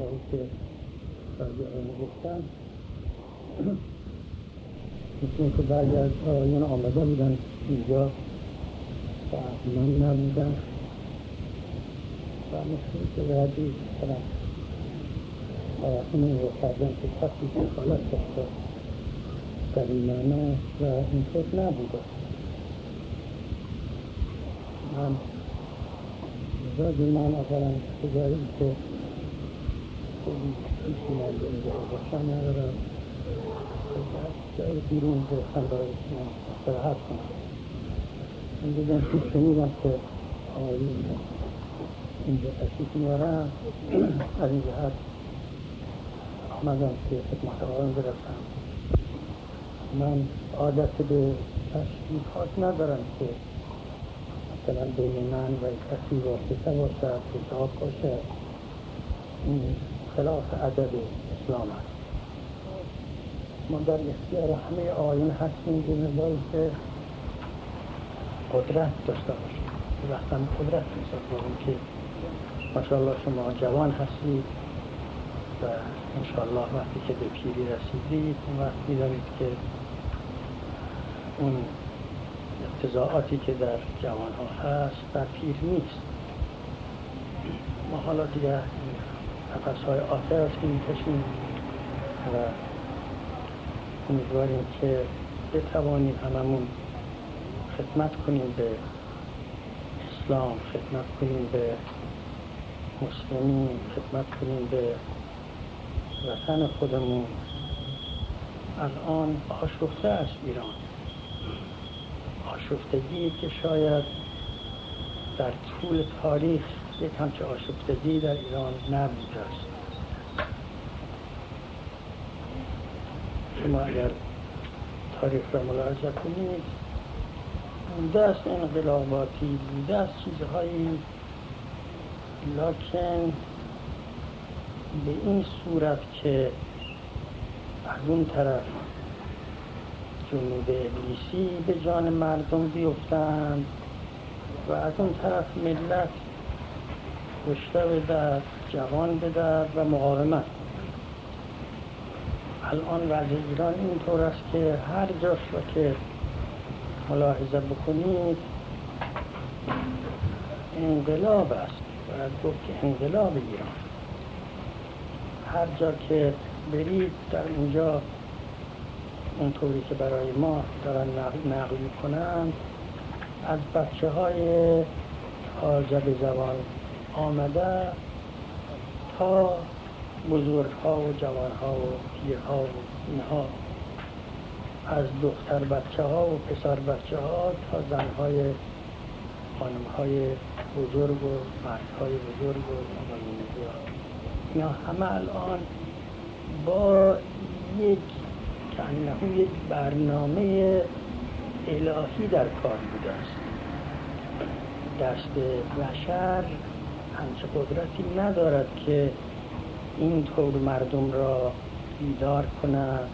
هایی که راجع آن گفتم، مثل که بعضی از آقایان آمده بودن اینجا و من نبودن و مثل که بعدی کنم آقایان رو کردن که کسی دخالت داشته در این معنا و اینطور نبوده. من زاد من اولا خدایی که پیشی من به اینجا باشم ندارم جای بیرون گفتم برای من استراحت کنم. من دیدم که شنیدم که آقایون اینجا تشریف میارم، از این جهت آمدم که خدمت آقایون برسم. من عادت به تشریفات ندارم که مثلا بین من و کسی واسطه باشد، حساب باشد. این خلاف ادب اسلام است. ما در اختیار همه آیون هستیم به مقداری که قدرت داشته باشیم. وقتا قدرت حساب کنیم که ماشاءالله شما جوان هستید و انشاءالله وقتی که به پیری رسیدید اون وقت می‌دانید که اون اقتضاعاتی که در جوان ها هست در پیر نیست. ما حالا دیگه نفس های آخر است که می‌کشیم و امیدواریم که بتوانیم هممون خدمت کنیم به اسلام، خدمت کنیم به مسلمین، خدمت کنیم به وطن خودمون. الان آشفته است ایران، آشفتگی که شاید در طول تاریخ یک همچه آشفتگی در ایران نبوده است. شما اگر تاریخ را ملاحظه کنید بوده است انقلاباتی، بوده است چیزهایی، لکن به این صورت که از اون طرف جنود ابلیسی به جان مردم بیفتند و از اون طرف ملت کشته به درد، جوان به درد و مقاومت. الان وضع ایران اینطور است که هر جاش را که ملاحظه بکنید انقلاب است. باید گفت که انقلاب ایران. هر جا که برید در اونجا اونطوری که برای ما دارن نقل میکنن، از بچه های تازه به زبان آمده تا بزرگ ها و جوان ها و پیر ها و اینها، از دختر بچه ها و پسر بچه ها تا زن های خانم های بزرگ و مرد های بزرگ و آقایون بزرگ، اینا همه الان با یک کنهو یک برنامه الهی در کار بوده است. دست بشر همچه قدرتی ندارد که اینطور مردم را بیدار کند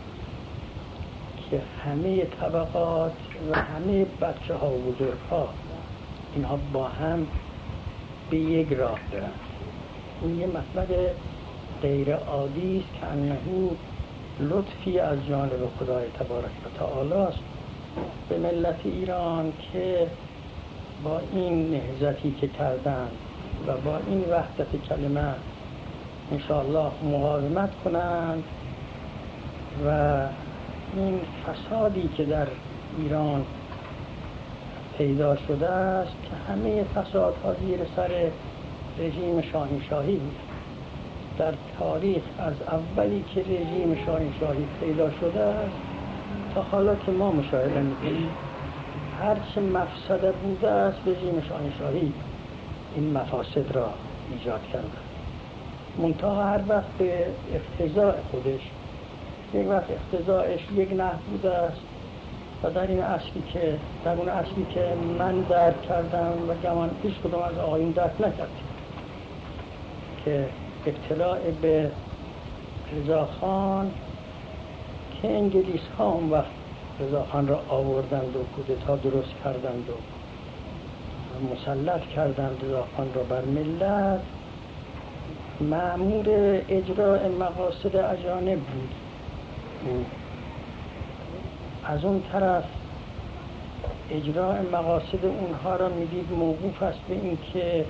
که همه طبقات و همه بچه ها و بزرگ ها اینها با هم به یک راه برند. این یه مطلب غیر عادی است که انهو لطفی از جانب خدای تبارک و تعالی است به ملت ایران که با این نهضتی که کردند و با این وحدت کلمه انشاءالله مقاومت کنند و این فسادی که در ایران پیدا شده است که همه فسادها زیر سر رژیم شاهنشاهی بود. در تاریخ از اولی که رژیم شاهنشاهی پیدا شده است تا حالا که ما مشاهده می‌کنیم، هرچه مفسده بوده است رژیم شاهنشاهی این مفاسد را ایجاد کرده. منتها هر وقت به اقتضاء خودش، یک وقت اقتضاءش یک نحو بوده است و در اون اصلی که من درک کردم و گمان هیچ کدوم از آقایون درک نکردیم که اطلاع به رضاخان که انگلیس ها اون وقت رضاخان را آوردند و کودتا درست کردند و مسلط کردند رضاخان را بر ملت مأمور اجراء مقاصد اجانب بود. از اون طرف اجراء مقاصد اونها را میدید موقوف است به این که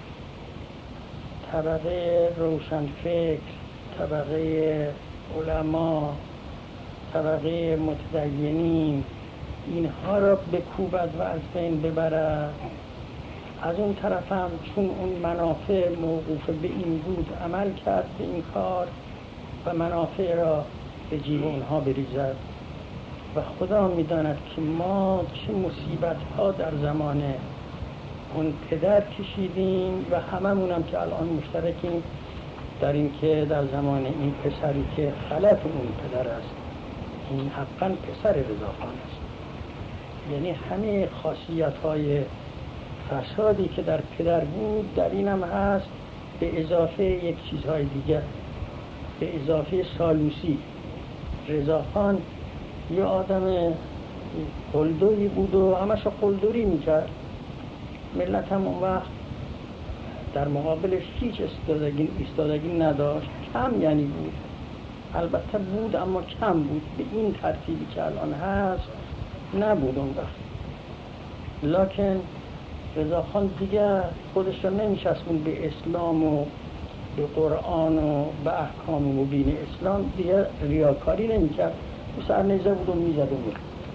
طبقه روشنفکر، طبقه علما، طبقه متدینین اینها را بکوبد و از بین ببرد. از اون طرف هم چون اون منافع موقوف به این بود عمل کرد به این کار و منافع را به جیب اونها بریزد. و خدا میداند که ما چه مصیبت ها در زمان اون پدر کشیدیم و هممون هم که الان مشترکیم در این که در زمان این پسری که خلف اون پدر است، این حقا پسر رضاخان است، یعنی همه خاصیت های فسادی که در پدر بود در این هم هست، به اضافه یک چیزهای دیگر، به اضافه سالوسی. رضاخان یه آدم قلدری بود و همش قلدری میکرد. ملت هم اون وقت در مقابلش هیچ ایستادگی نداشت، کم یعنی بود، البته بود اما کم بود، به این ترتیبی که الان هست نبود اون وقت. لکن رضاخان دیگر خودش را نمی‌چسبوند به اسلام و به قرآن و به احکام مبین اسلام، دیگر ریاکاری نمی‌کرد، سرنیزه بود و میزده بود.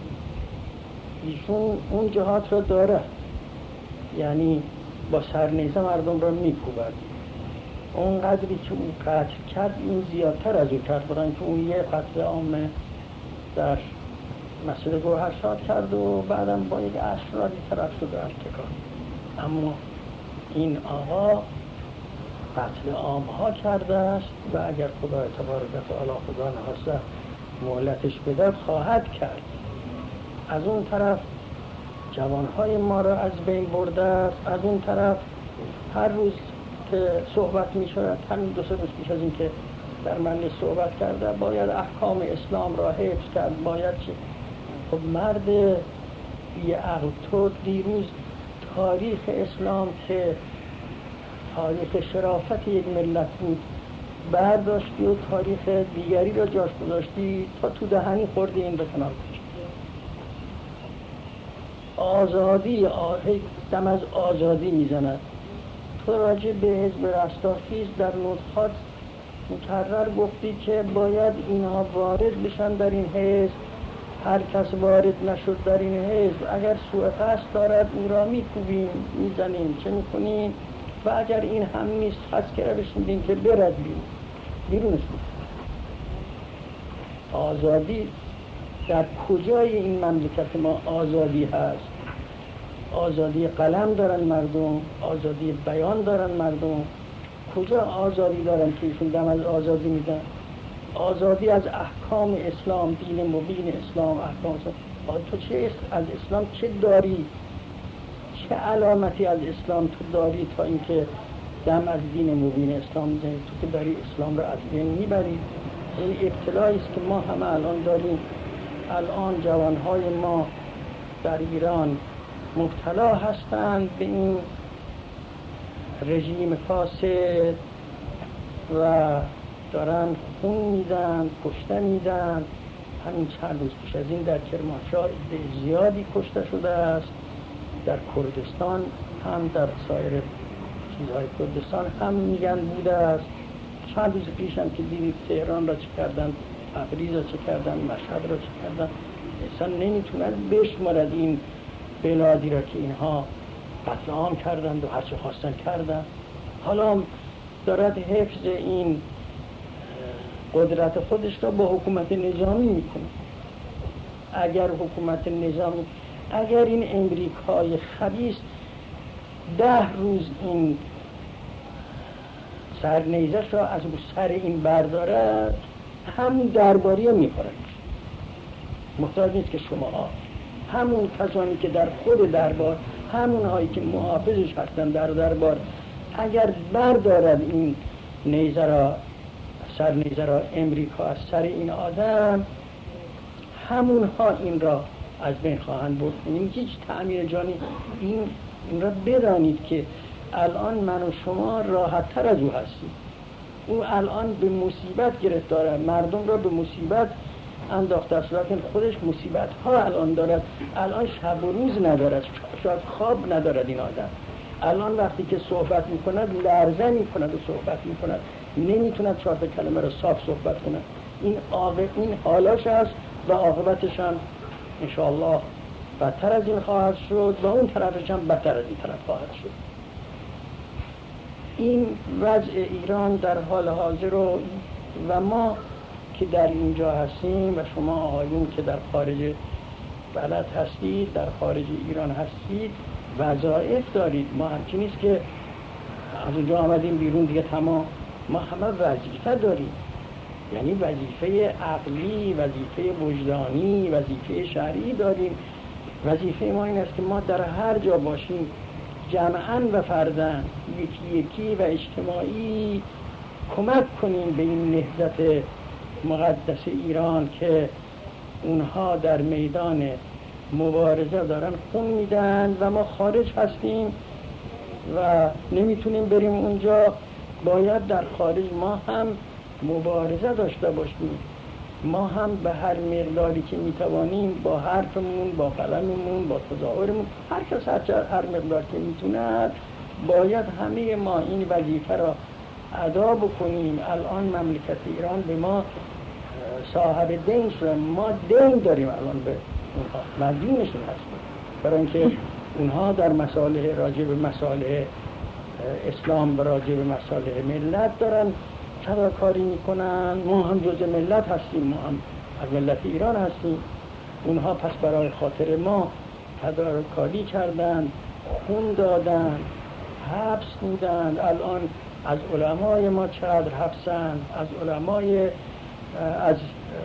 ایشون اون جهات را داره، یعنی با سرنیزه مردم را میکوبد. اون قدری که او قتل کرد این زیادتر از او کرد، برای که اون یه قتل عام در مسجد گوهرشاد کرد و بعدم با یک اشراری طرف شد و ارتکاب. اما این آقا قتل عام ها کرده است و اگر خدا تبارک و تعالی خدا نخواسته مهلتش بدهد خواهد کرد. از اون طرف جوانهای ما را از بین برده است، از اون طرف هر روز که صحبت می شود، همین 2-3 روز پیش از این که در مجلس صحبت کرده، باید احکام اسلام را حفظ کرد، باید چه؟ خب مرد بی عقل، تو دیروز تاریخ اسلام که تاریخ شرافت یک ملت بود برداشتی و تاریخ دیگری را جاش گذاشتی، تا تو دهنی خوردی این به کنار کشید. آزادی، دم از آزادی میزند. تو راجع به حزب رستاخیز در نطقات مکرر گفتی که باید اینها وارد بشن در این حزب، هر کس وارد نشد در این حزب اگر سوء قصد دارد او را میکوبیم، میزنیم، چه میکنیم، و اگر این هم نیست خست که بشیدیم که برد بیرونش بود. آزادی در کجای این مملکت ما آزادی هست؟ آزادی قلم دارن مردم، آزادی بیان دارن مردم، کجا آزادی دارن که ایشون دم از آزادی میدن؟ آزادی از احکام اسلام، دین مبین اسلام، احکام اسلام. تو چه از اسلام چه داری؟ چه علامتی از اسلام تو داری تا اینکه دم از دین مبین اسلام میزنی؟ تو که داری اسلام را از بین میبری. این ابتلایی است که ما همه الان داریم. الان جوانهای ما در ایران مبتلا هستند به این رژیم فاسد و دارن خون میدن، کشته میدن. همین چند روز پیش از این در کرمانشاه عده زیادی کشته شده است، در کردستان هم، در سایر چیزهای کردستان هم میگن بوده است. چند روز پیش هم که دیدید تهران را چه کردن، تبریز را چه کردن، مشهد را چه کردن. اصلا نمیتونن بشمارد این بلادی را که اینها قتل عام کردند و هرچه خواستن کردن. حالا دارد حفظ این قدرت خودش را با حکومت نظامی میکنه. اگر حکومت نظامی، اگر این امریکای خبیث 10 روز این سرنیزش را از سر این برداره، همون درباری میخورن. محتاج نیست که شما همون کسانی که در خود دربار، همون هایی که محافظش هستن در دربار، اگر بردارد این نیزه را، سرنیزه را امریکا از سر این آدم، همون ها این را از بین خواهند برد. این هیچ تعمیر جانی. این را بدانید که الان من و شما راحت تر از او هستیم. او الان به مصیبت گرفتاره، مردم را به مصیبت انداخته است، لیکن خودش مصیبت ها الان دارد. الان شب و روز ندارد، شاید خواب ندارد این آدم. الان وقتی که صحبت میکند لرزه میکند و صحبت میکند، نمیتوند 4 کلمه را صاف صحبت کند. این حالاش است و عاقبتش هم انشاءالله بدتر از این خواهد شد و اون طرفش هم بدتر از این طرف خواهد شد. این وضع ایران در حال حاضر و ما که در اینجا هستیم و شما آقایون که در خارج بلد هستید، در خارج ایران هستید، وظایف دارید. ما همچین نیست که از اونجا آمدیم بیرون دیگه تمام. ما همه وظیفه داریم، یعنی وظیفه عقلی، وظیفه وجدانی، وظیفه شرعی داریم. وظیفه ما این است که ما در هر جا باشیم جمعاً و فرداً، یکی یکی و اجتماعی کمک کنیم به این نهضت مقدس ایران که اونها در میدان مبارزه دارن خون میدن و ما خارج هستیم و نمیتونیم بریم اونجا. باید در خارج ما هم مبارزه داشته باشیم. ما هم به هر مقداری که میتوانیم با حرفمون، با قلممون، با تظاهرمون، هر کس هر مقدار که میتونه باید همه ما این وظیفه را ادا بکنیم. الان مملکت ایران به ما صاحب دین شده، ما دین داریم الان به اونها، مدیونشون هستیم، برای اینکه اونها در مسائل راجع به مسائل اسلام و راجع به مسائل ملت دارن فداکاری میکنن. ما هم جزء ملت هستیم، ما هم از ملت ایران هستیم. اونها پس برای خاطر ما فداکاری کردن، خون دادن، حبس بودند. الان از علمای ما چقدر حبسند، از علمای، از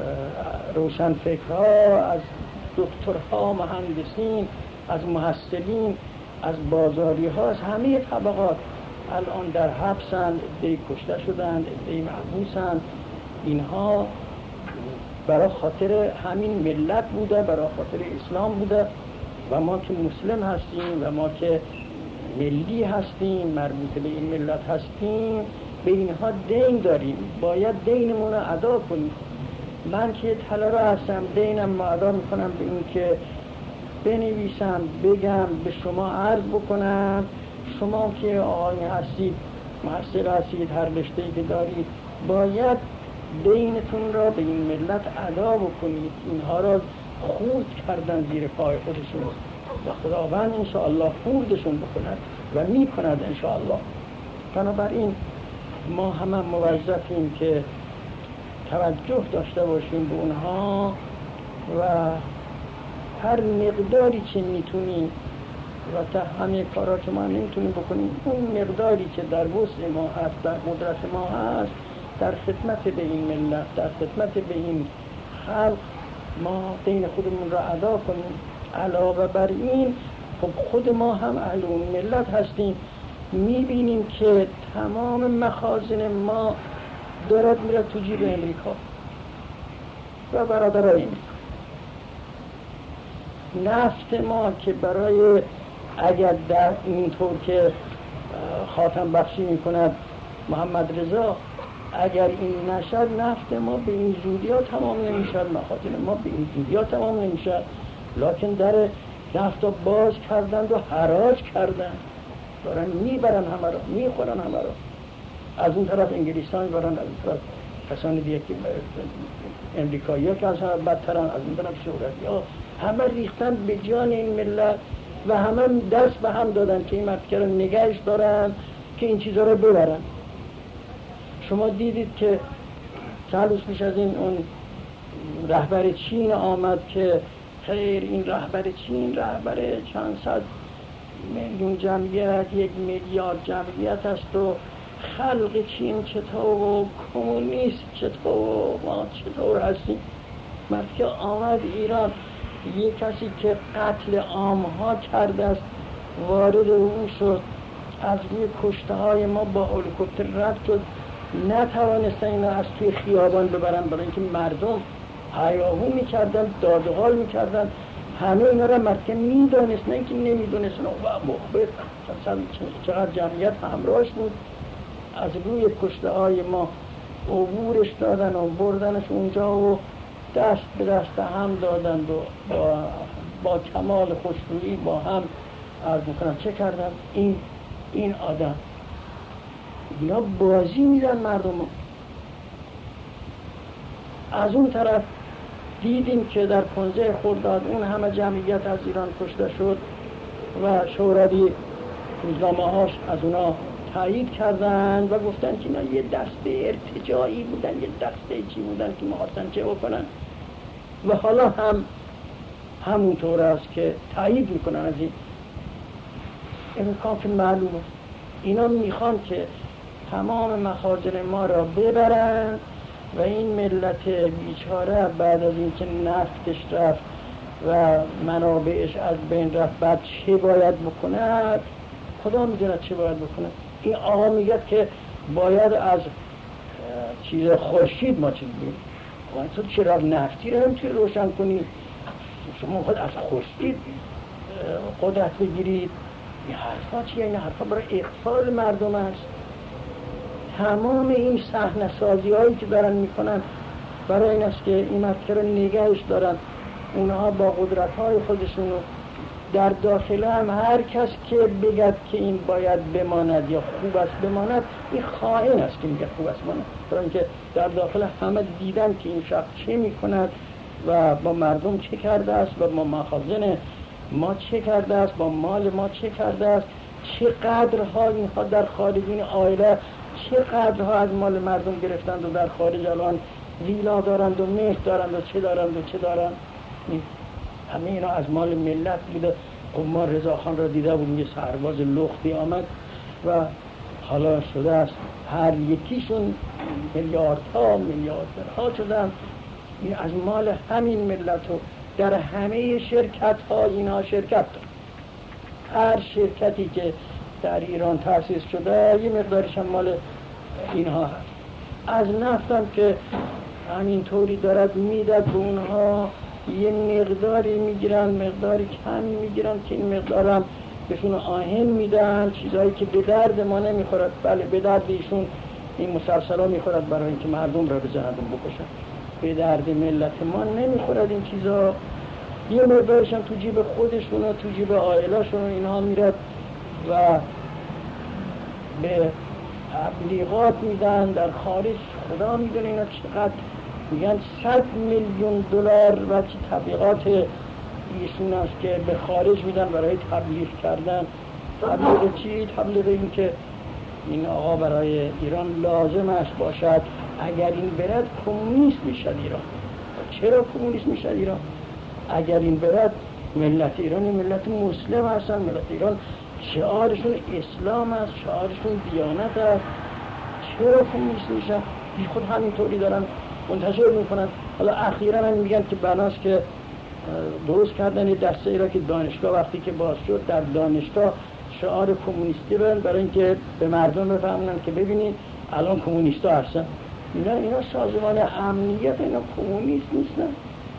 روشنفکرها، از دکترها، مهندسین، از محصلین، از بازاری ها، از همه طبقات الان در حبسند، عده‌ای کشته شدند، عده‌ای محبوسند. اینها برای خاطر همین ملت بوده، برای خاطر اسلام بوده و ما که مسلم هستیم و ما که ملی هستیم، مربوط به این ملت هستیم، به اینها دین داریم، باید دینمون رو ادا کنیم. من که طلبه هستم، دینم رو ادا میکنم به این که بنویسم، بگم، به شما عرض بکنم. شما که آقای هستید، محصل هستید، هر رشته‌ای که دارید، باید دینتون را به این ملت ادا بکنید. اینها را خورد کردن زیر پای خودشون و خداوند انشاءالله خوردشون بکند و میکند انشاءالله. بنابراین ما همه موظفیم که توجه داشته باشیم به اونها و هر مقداری که میتونیم و تا همه کارا که ما نمیتونیم بکنیم، اون مقداری که در وسع ما هست، در قدرت ما هست، در خدمت به این ملت، در خدمت به این خلق ما دین خودمون را ادا کنیم. علاوه بر این خب خود ما هم اهل اون ملت هستیم، میبینیم که تمام مخازن ما دارد میره تو جیب امریکا و برادرای نفت ما که برای اگر در اینطور که خاتم بخشی میکند محمد رضا، اگر این نشد نفت ما به این زودی ها تمام نمیشد، مخازن ما به این زودی ها تمام نمیشد. لکن در نفت ها باز کردند و حراج کردند، دارن میبرن همه رو، میخورن همه رو. از اون طرف انگلیسان میبرن، از اون طرف کسان دیگه که امریکایی ها که از همه بدترن، از اون طرف شوروی ها، همه ریختن به جان این ملت و همه دست به هم دادن که این مملکت رو نگهش دارن که این چیزا رو ببرن. شما دیدید که چند روز پیش از این اون رهبر چین آمد که خیر این رهبر چین رهبر چند صد میلیون جمعیت، 1 میلیارد جمعیت است و خلق چین چطور و کمونیست چطور و ما چطور هستیم. که آمد ایران، یک کسی که قتل عامها کرده است وارد اون شد، از روی کشته های ما با هلیکوپتر رد شد، نتوانستن اینا از توی خیابان ببرن برای اینکه مردم هیاهو میکردن، دادغال میکردن. همه اینا را مرکه میدانستن که نمیدونستن و مخبر چقدر جمعیت همراهش بود از روی کشته های ما عبورش دادن و بردنش اونجا و دست به دست هم دادند و با کمال خوشرویی با هم عرض میکنم چه کردن این آدم اینا بازی میدن مردم. از اون طرف دیدیم که در 15 خرداد اون همه جمعیت از ایران کشته شد و شوروی روزنامه‌هاش از اونا تایید کردن و گفتن که اینا یه دسته ارتجاعی بودن، یه دسته چی بودن که می‌خواستن چه بکنن و حالا هم همونطور است که تایید میکنن از این امکان که معلومه اینا میخوان که تمام مخازن ما را ببرن و این ملت بیچاره بعد از اینکه نفتش رفت و منابعش از بین رفت بعد چه باید بکند؟ خدا میدونه چه باید بکنه. این آقا میگه که باید از چیز خورشید ما چیز بیم تو چراغ نفتی رو نمیتونی روشن کنی، شما خود از خورشید قدرت بگیرید. این حرفا چیه؟ این حرفا برای اقصال مردم است. تمام این صحنه سازی هایی که دارن میکنن برای این است که این مکه رو نگهش دارن. اونها با قدرت های خودشون در داخل هم هر کس که بگد که این باید بماند یا خوب است بماند، این خائن است که میگه خوب است بماند، برای اینکه در داخل همه دیدن که این شخص چه میکند و با مردم چه کرده است و با مخازن ما چه کرده است، با مال ما چه کرده است، چه قدرها اینها در خارج این عائله چه قدرها از مال مردم گرفتند و در خارج الان ویلا دارند و مهر دارند و چه دارند و چه دارند. همه اینا از مال ملت بوده. خب ما رضاخان را دیده بودیم، یه سرباز لختی آمد و حالا شده است هر یکیشون میلیاردها شدن. این از مال همین ملت و در همه شرکت ها اینا شرکت دارن. هر شرکتی که در ایران تأسیس شده یه مقدارش هم مال اینها هست. از نفتم که همینطوری دارد میداد به اونها یه مقداری میگیرن، مقداری کمی میگیرن که این مقدار هم بهشون آهن میدن، چیزایی که به درد ما نمیخورد. بله به درد ایشون این مسلسل ها میخورد برای اینکه مردم را بزنند و بکشن. به درد ملت ما نمیخورد این چیزا. یه مقدارش هم تو جیب خودشون و تو جیب عائله‌شون اینها میرد و به تبلیغات میدن در خارج. خدا میدونه اینا چقدر میگن 100 میلیون دلار و چه تبلیغات ایشون است که به خارج میدن برای تبلیغ کردن. تبلیغ چی؟ تبلیغ این که این آقا برای ایران لازم است باشد، اگر این برد کمونیست میشد ایران. چرا کمونیست میشد ایران؟ اگر این برد ملت ایران ملت مسلم هستن، ملت ایران شعارشون اسلام است، شعارشون دیانت است. چرا کمونیست میشن؟ بی خود همینطوری دارن منتشر میکنن. حالا اخیرا هم میگن که بناست که درست کردن یه دسته ای را که دانشگاه وقتی که باز شد در دانشگاه شعار کمونیستی برن برای اینکه به مردم بفهمونن که ببینید الان کمونیستا هستن. اینا سازمان امنیت، اینا کمونیست نیستن.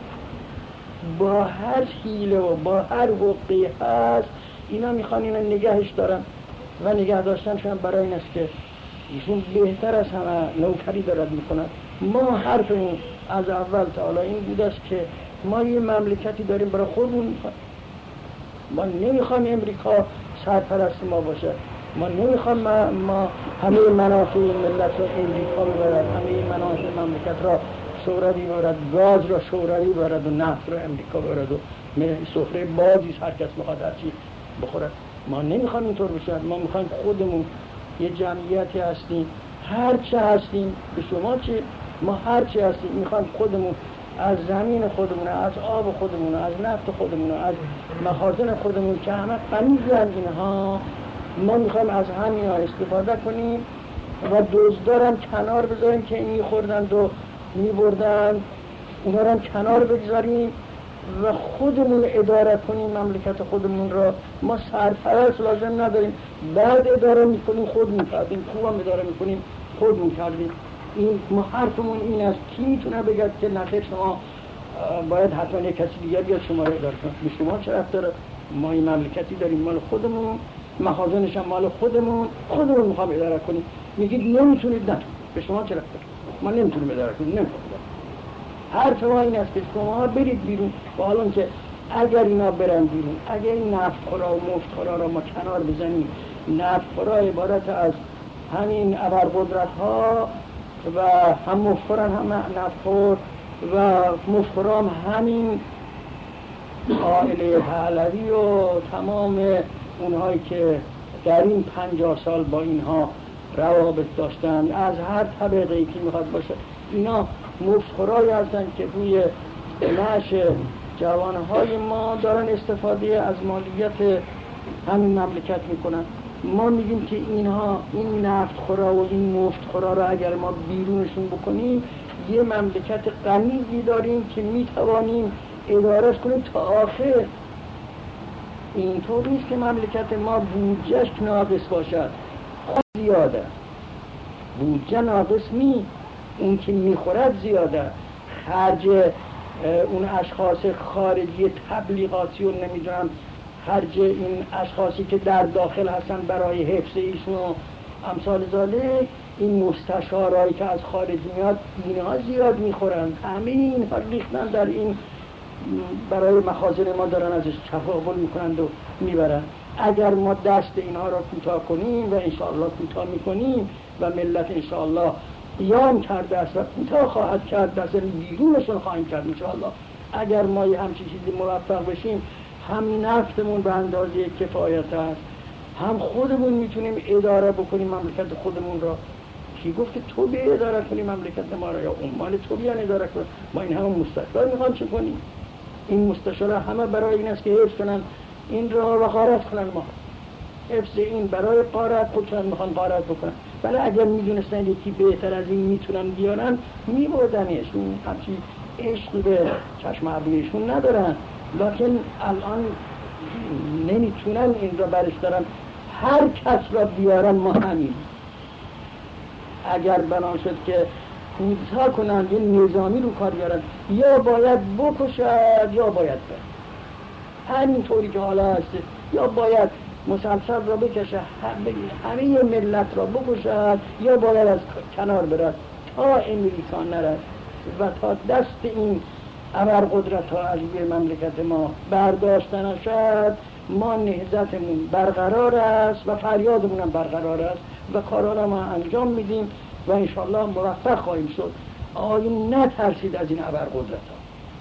با هر حیله و با هر حقی هست اینا میخوان اینا نگهش دارن و نگه داشتنشون برای این است که ایشون بهتر از همه نوکری دارد میکنن. ما حرفمون از اول تا حالا این بود است که ما یه مملکتی داریم برای خودمون میخوایم. ما نمیخوایم امریکا سرپرست ما باشه. ما نمیخوایم ما همه منافع ملت را امریکا ببرد، همه منافع مملکت را شوروی ببرد، گاز را شوروی ببرد و نفت را امریکا ببرد و سفره بازی هر کس بخواد هر چی بخورد. ما نمیخوایم اینطور بشه. ما میخوایم خودمون یه جمعیتی هستیم، هر چه هستیم به شما چه، ما هر چه هستیم میخوایم خودمون از زمین خودمون، از آب خودمون، از نفت خودمون، از مخازن خودمون که همه غنی‌اند اینها، ما میخوایم از همین ها استفاده کنیم و دزدارم کنار بذاریم که این میخوردند و میبردند، اونا رو هم کنار بگذاریم و خودمون اداره کنیم مملکت خودمون را. ما سرپرست لازم نداریم، بعد اداره میکنیم خودمون کردیم، خوبم اداره میکنیم خودمون کردیم. این ما حرفمون این است. کی میتونه بگد که نخیر شما باید حتما یک کسی دیگر بیاد شما رو اداره کنه؟ به شما چه رفت داره؟ ما این مملکتی داریم مال خودمون، مخازنش هم مال خودمون میخوام اداره کنیم. میگید نمیتونید، نه به شما چه رفته، ما نمیتونیم اداره کنیم، نمیتونیم. حرف ما این است که شما برید بیرون. با حالون که اگر اینا برن بیرون، اگر این نفتخورا و مفتخورا را ما کنار بزنیم، نفتخورا عبارت از همین ابرقدرت ها و هم مفتخورن هم نفتخور و مفتخورا هم همین عائله پهلوی و تمام اونهایی که در این 50 سال با اینها روابط داشتن از هر طبقه‌ای که میخواد باشه، اینا مفتخورایی هستن که روی نعش جوانهای ما دارن استفاده از مالیات همین مملکت میکنن. ما میگیم که اینها، این نفتخورا و این مفتخورا را اگر ما بیرونشون بکنیم، یه مملکت غنی داریم که میتوانیم ادارهش کنیم تا آخر. اینطور نیست که مملکت ما بودجهش ناقص باشد، خود زیاده. بودجه ناقص نی، اون که میخورد زیاده. خرج اون اشخاص خارجی تبلیغاتی و نمیدونم خرج این اشخاصی که در داخل هستن برای حفظ ایشون و امثال ذالک، این مستشارایی که از خارج میاد اینها زیاد میخورن. همه اینها ریختن در این، برای مخازن ما دارن ازش تفاضل میکنند و میبرن. اگر ما دست اینها را کوتاه کنیم و انشاءالله کوتاه میکنیم و ملت انشاءالله قیام کرده است و کوتاه خواهد کرد، دست بیرونشون خواهیم کرد انشاءالله. اگر ما یه همچین چیزی موفق بشیم، هم نفتمون به اندازه کفایت است، هم خودمون میتونیم اداره بکنیم مملکت خودمون را. کی گفت که تو بیا اداره کنی مملکت ما را، یا عمال تو بیان اداره کن؟ ما این همه مستشار میخوام چه کنیم؟ این مستشار همه برای این است که حفظ کنن این را و غارت کنن. ما حفظ این برای غارت خودشون میخوان غارت بکنن. ولی اگر میدونستن یکی بهتر از این میتونن بیارن، میبردنش. این همچی عشق به چشم ابرویشون ندارن، لکن الان نمیتونن این را برش دارن. هر کس را بیارن ما همین. اگر بنا شد که کودتا کنن، یه نظامی رو کار بیارن، یا باید بکشد یا باید بر همین طوری که حالا هست، یا باید مسلسل را بکشه، همه ملت را بکشد، یا باید از کنار برد تا امریکا نرد و تا دست این ابرقدرت ها از روی مملکت ما برداشته نشد. ما نهضتمون برقرار است و فریادمون هم برقرار است و کارا را ما انجام میدیم و انشالله موفق خواهیم شد. آیا نترسید از این ابرقدرت ها؟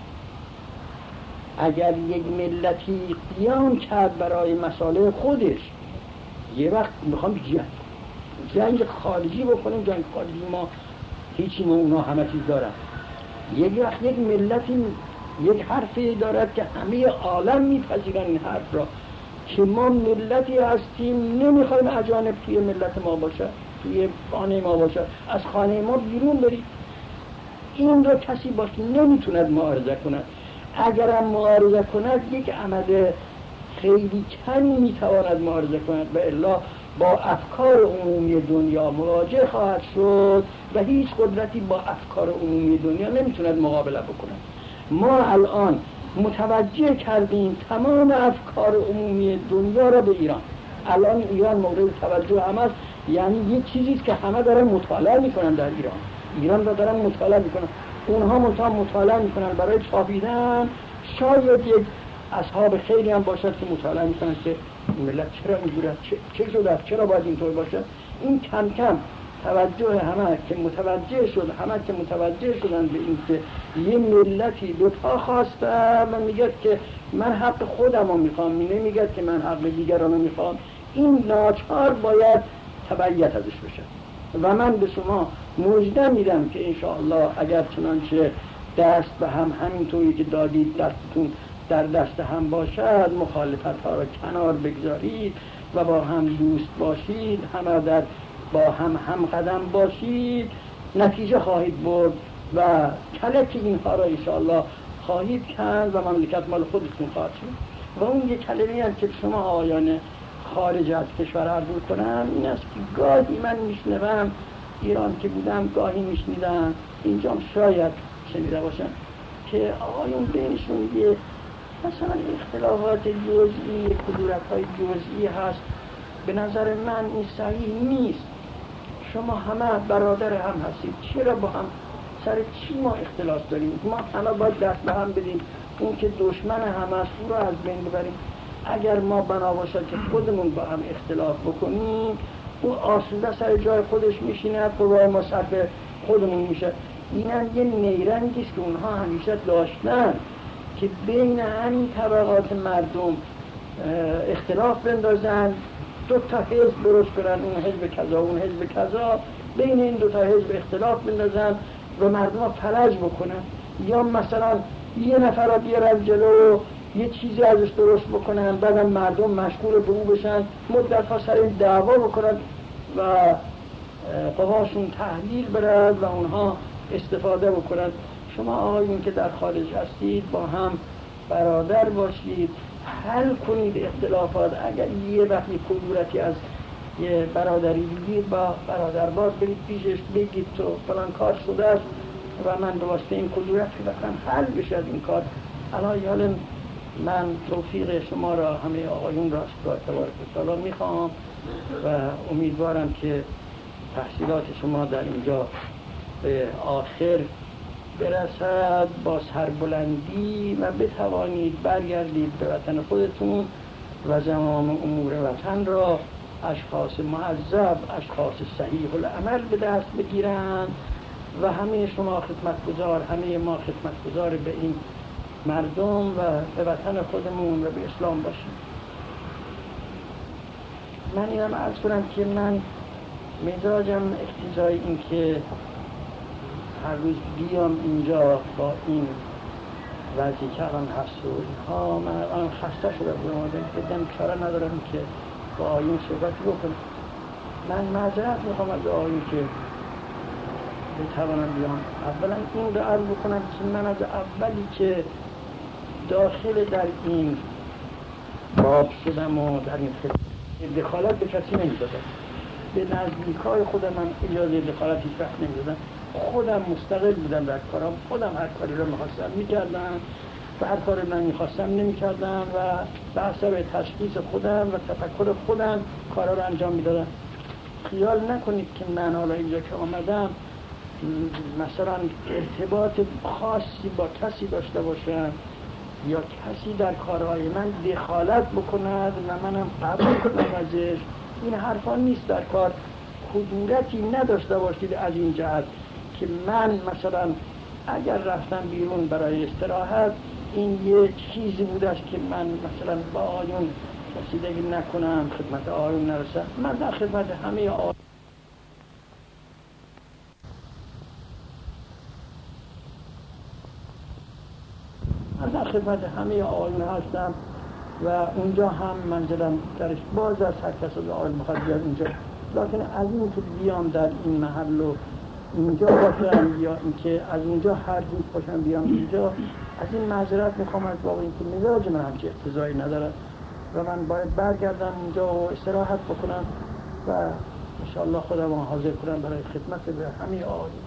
اگر یک ملتی قیام کرد برای مسائل خودش، یه وقت میخوام جنگ خارجی بکنیم، جنگ خارجی ما هیچی، ما اونا همه چیز دارن. یک وقت یک ملتی یک حرفی دارد که همه عالم میپذیرن این حرف را، که ما ملتی هستیم نمیخوایم اجانب توی ملت ما باشه، توی خانه ما باشه، از خانه ما بیرون برید. این را کسی باشه نمیتوند معارضه کند. اگرم معارضه کند، یک عمد خیلی کمی میتواند معارضه کند و الا با افکار عمومی دنیا مواجه خواهد شد و هیچ قدرتی با افکار عمومی دنیا نمیتوند مقابله بکند. ما الان متوجه کردیم تمام افکار عمومی دنیا را به ایران. الان ایران مورد توجه همه است، یعنی یک چیزیست که همه دارن مطالعه میکنن در ایران. ایران را دارن مطالعه میکنن. اونها مطالعه میکنن برای چاپیدن. شاید یک اصحاب خیلی هم باشد که مطالعه میکنن که ملت چرا اینجوری است، چه شده است، چرا باید اینطور باشه. این کم کم توجه همه که متوجه شدن به این که یه ملتی به پا خواسته و میگه که من حق خودم رو میخوام، نمیگه که من حق دیگران رو میخوام. این ناچار باید تبعیت ازش بشه و من به شما مژده میدم که انشاءالله اگر چنانچه دست به هم همینطوری که دادید دستتون در دست هم باشد، مخالفت ها را کنار بگذارید و با هم دوست باشید، همه با هم قدم باشید، نتیجه خواهید برد و کلک اینها را انشاءالله خواهید کند و مملکت مال خودتون خواهد شد. و اون یک کلمه هم که شما آیان خارج از کشور عرض کنم این است که گاهی من میشنوم، ایران که بودم گاهی میشنیدم، اینجا شاید شنیده باشم که آقایون بینشون یه مثلا اختلافات جزئی، کدورت‌های جزئی هست به نظر من این صحیح نیست. شما همه برادر هم هستید، چرا با هم سر چی ما اختلاف داریم؟ ما همه باید دست به هم بدیم، اون که دشمن هم است او رو از بین ببریم. اگر ما بنا باشد که خودمون با هم اختلاف بکنیم، او آسوده سر جای خودش میشینه، قوای ما صرف خودمون میشه. اینم یه نیرنگیست که اونها همیشه داشتن که بین همین طبقات مردم اختلاف بندازن، دو تا حزب درست کنن، اون حزب کذا اون حزب کذا، بین این دو تا حزب اختلاف بندازن و مردم ها فلج بکنن، یا مثلا یه نفر را بیارن جلو یه چیزی ازش درست بکنن، بعدم مردم مشغول به او بشن، مدت ها سر این دعوا بکنن و قواشون تحلیل برد و اونها استفاده بکنن. شما آقایون که در خارج هستید با هم برادر باشید، حل کنید اختلافات. اگر یه وقتی کدورتی از یه برادری بگید با برادر باز برید پیشش بگید تو فلان کار شده است و من به واسطه این کدورت فقط حل بشه از این کار. الان من توفیق شما را، همه آقایون را از تبارک تعالی میخوام و امیدوارم که تحصیلات شما در اینجا به آخر برسد با سربلندی و بتوانید برگردید به وطن خودتون و زمام امور وطن را اشخاص معذب، اشخاص صحیح العمل به دست بگیرند و همه شما خدمتگزار، همه ما خدمتگزار به این مردم و به وطن خودمون و به اسلام باشیم. من اینم عرض کنم که من مزاجم اقتضای این که هر روز بیام اینجا با این وضعی که الان هست و اینها، من الان خسته شدم بدم چاره ندارم که با آیون صحبت بکنم. من معذرت میخوام از آیون که بتوانم بیام. اولا این رو عرض بکنم که من از اولی که داخل در این باب شدم و در این دخالت به کسی نمیدادم، به نزدیکای خودم من اجازه دخالت هیچ وقت نمیدادم. خودم مستقل بودم در کارم، خودم هر کاری رو میخواستم میکردم و هر کاری من میخواستم نمیکردم و به حسب تشخیص خودم و تفکر خودم کارا رو انجام میدادم. خیال نکنید که من حالا اینجا که آمدم مثلا ارتباط خاصی با کسی داشته باشم یا کسی در کارهای من دخالت بکند و منم قبول کنم ازش. این حرفا نیست. در کار کدورتی نداشته باشید از این جهت که من مثلا اگر رفتم بیرون برای استراحت این یه چیزی بوده است که من مثلا با آیون رسیدگی نکنم، خدمت آیون نرسم. من در خدمت همه آیون هستم و اونجا هم منزلم درش باز از هر کس از آیون میخواد بیاد اینجا. لکن از این که بیام در این محل و اینجا باشم یا اینکه از اونجا هر روز باشم بیام اینجا، از این معذرت میخوام از واقع این که مزاج من همچه اقتضایی نداره و من باید برگردم اینجا و استراحت بکنم و انشاءالله خودم حاضر کنم برای خدمت به همه آقایون.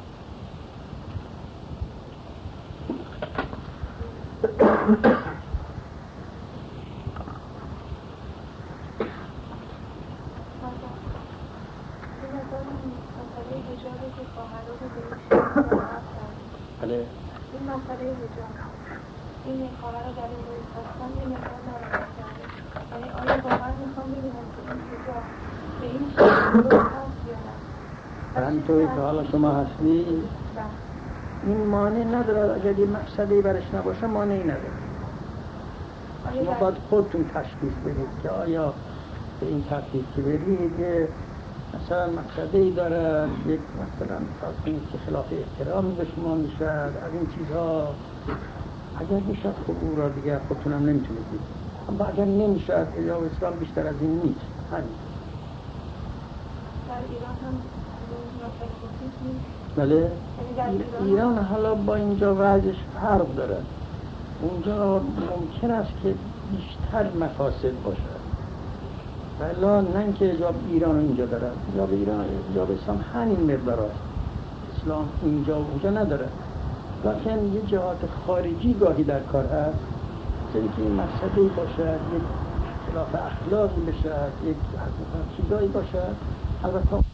بله. این مسئله حجاب، این خواهر رو در این روی خواستم یه مقدار ناراحت کرده. یعنی آیا واقعا میخوام ببینم که این حجاب به این شکل رو هست یا نه؟ من توی که حالا شما هستی این مانع نداره. اگر یه مقصدی برش نباشه مانعی نداره. شما باید خودتون تشخیص بدید که آیا به این ترتیب که برید مثلا مقصدی داره، یک مثلا تاکنید که خلاف احترامی به شما میشد از این چیزها. اگر میشد خب اون را دیگر خودتونم نمیتونید دید، اما اگر نمیشد یا اسلام بیشتر از این نیست. همین در ایران هم بله. ایران حالا با اینجا وضعش فرق داره. اونجا ممکن است که بیشتر مفاسد باشه، ولی نه که جاب ایران اینجا داره. جاب ایران، جاب اسلام همین مقدار است. اسلام اینجا و اونجا نداره، لیکن یه جهات خارجی گاهی در کار هست. مثل که این مقصدی باشه، یک اختلاف اخلاقی بشه، یک چیزایی باشه، البته